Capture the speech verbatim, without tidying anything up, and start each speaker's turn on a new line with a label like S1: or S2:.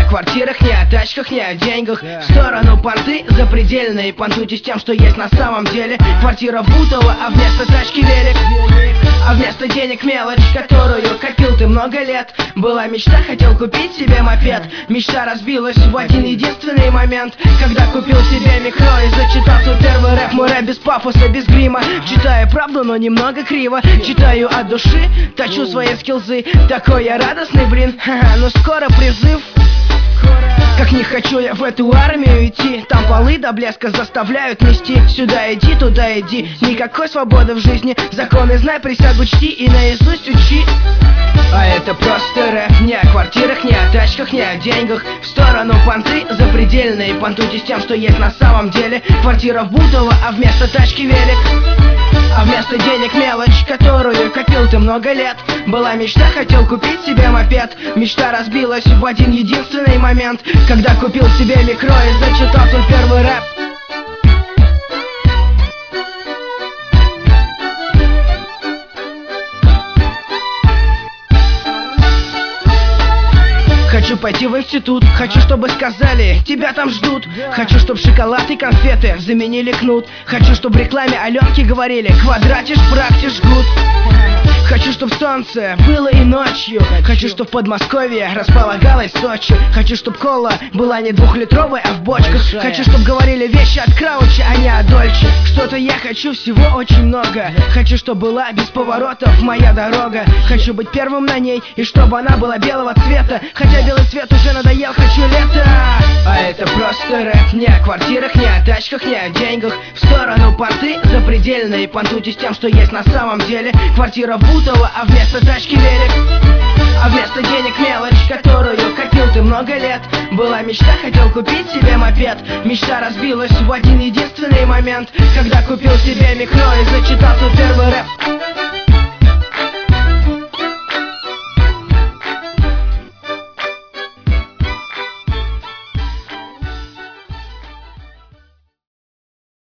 S1: квартирах, не о тачках, не о деньгах. В сторону понты запредельные. Понтуйтесь тем, что есть на самом деле. Квартира в Бутово, а вместо тачки велик. А вместо денег мелочь, которую копил ты много лет. Была мечта, хотел купить себе мопед. Мечта разбилась в один единственный момент, когда купил себе микро и зачитал свой первый рэп. Мой рэп без пафоса, без грима. Читаю правду, но немного криво. Читаю от души, точу свои скилзы. Такой я радостный, блин. Ха-ха, но скоро призыв. Как не хочу я в эту армию идти. Там полы до блеска заставляют нести. Сюда иди, туда иди. Никакой свободы в жизни. Законы знай, присягу чти и наизусть учи. А это просто рэп. Не о квартирах, не о тачках, не о деньгах. В сторону понты запредельные. Понтуйтесь тем, что есть на самом деле. Квартира в Бутово, а вместо тачки велик. А вместо денег мелочь, которую копил ты много лет. Была мечта, хотел купить себе мопед. Мечта разбилась в один единственный момент, когда купил себе микро и зачитал свой первый рэп. Хочу пойти в институт, хочу, чтобы сказали, тебя там ждут. Хочу, чтоб шоколад и конфеты заменили кнут. Хочу, чтоб в рекламе Аленки говорили, квадратишь, практишь, жгут. Хочу, чтоб солнце было и ночью. Хочу, чтоб в Подмосковье располагалась Сочи. Хочу, чтоб кола была не двухлитровой, а в бочках. Хочу, чтоб говорили вещи от Крауча, а не от Дольче. Что-то я хочу, всего очень много. Хочу, чтоб была без поворотов моя дорога. Хочу быть первым на ней, и чтобы она была белого цвета. Хотя белый цвет уже надоел, хочу лето. А это просто рэп. Не о квартирах, не о тачках, не о деньгах. В сторону понты запредельные. Понтуйтесь тем, что есть на самом деле. Квартира в Бутово, а вместо тачки велик. А вместо денег мелочь, которую копил ты много лет. Была мечта, хотел купить себе мопед. Мечта разбилась в один единственный момент, когда купил себе микро и зачитал свой первый рэп.